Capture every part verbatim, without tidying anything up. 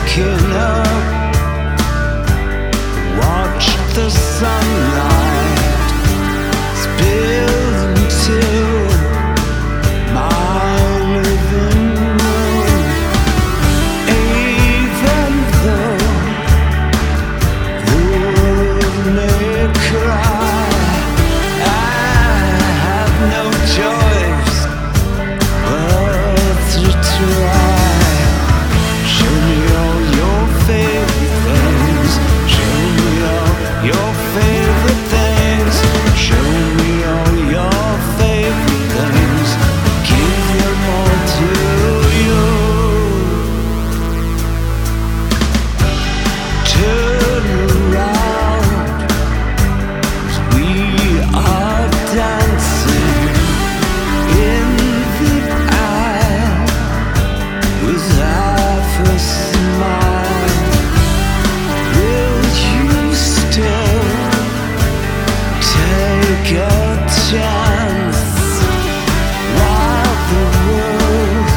waking up, watch the sunlight spill into my living room. Even though the world may cry, I have no choice but to try. Show me all your favorite things. Show me all your favorite things. Show me all your favorite things. Give them all to you. Turn around, 'cause we are dancing in the aisle with half a smile. Will you still take a chance while the world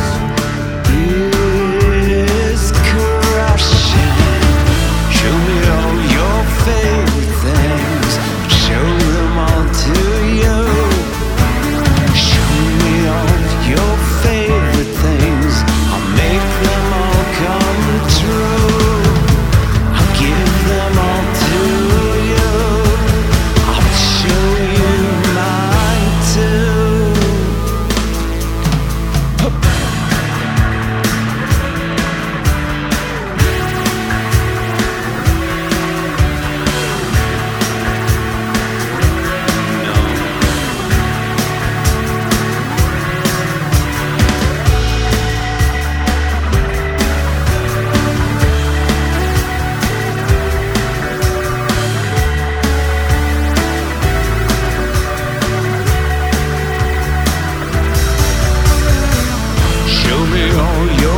is crashing? Show me all your favorite things. Show them all to you. Show me all your favorite things. I'll make them all come true. I'll give them all to you. I'll show you mine too. Show me all your